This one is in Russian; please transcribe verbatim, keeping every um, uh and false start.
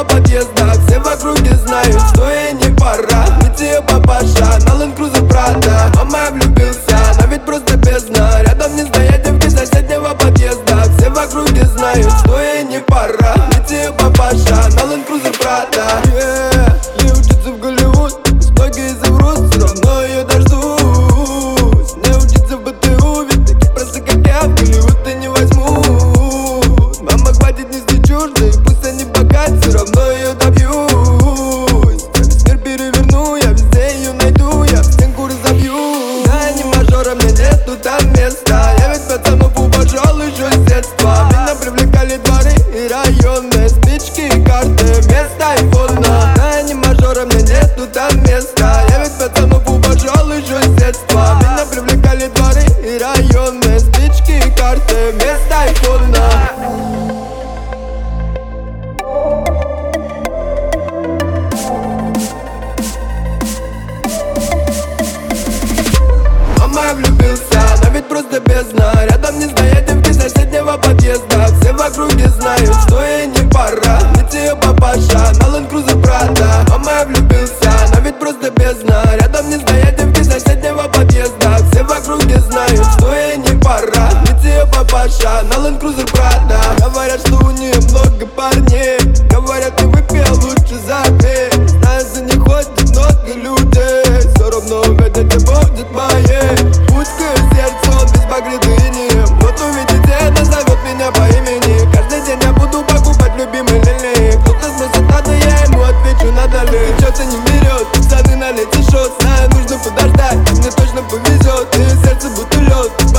в подъездах. Все в округе знают, что ей не пора. Ведь ее папаша на Land Cruiser Prada. Мама, я влюбился, она ведь просто бездна. Рядом не стоять девки соседнего подъезда. Все в округе знают, что ей не пора. Ведь ее папаша на Land Cruiser Prada. Yeah, ей учиться в Голливуд, многие заврут, все равно ее дождусь. Не учиться в БТУ, ведь таких просто как я в Голливуд и не возьмут. Мама, хватит нести чушь, да и пусть они богаты, все равно ее добьюсь. Я весь мир переверну, я везде ее найду, я в стенку разобью. Да, не мажора, мне нету там места. Я ведь пацанов уважал еще с детства. Меня привлекали дворы и районы, спички и карты вместо айфона. Да, не мажора, мне нету там места. Я ведь пацанов уважал еще с детства. Меня привлекали дворы и районы, спички и карты вместо айфона. Мама, я влюбился, она ведь просто бездна. Рядом не стоять девки соседнего подъезда. Все в округе знают, что ей не пора. Ведь ее папаша на Land Cruiser Prada. Мама, я влюбился, она ведь просто бездна. Рядом не стоять девки соседнего подъезда. Все в округе знают, что ей не пора. Ведь ее папаша на Land Cruiser Prada. Говорят, что у нее много парней. Говорят, ты выпил, лучше забей. Знаю, за ней ходит много людей. Все равно эта любовь будет моей. Узкое сердце, он без багридыни. Вот увидите, это зовет меня по имени. Каждый день я буду покупать любимый лилей. Кто-то спросит, надо, я ему отвечу, надо ли. Что-то не берет, пацаны налейте шот. Знаю, нужно подождать, мне точно повезет. И сердце будто лед.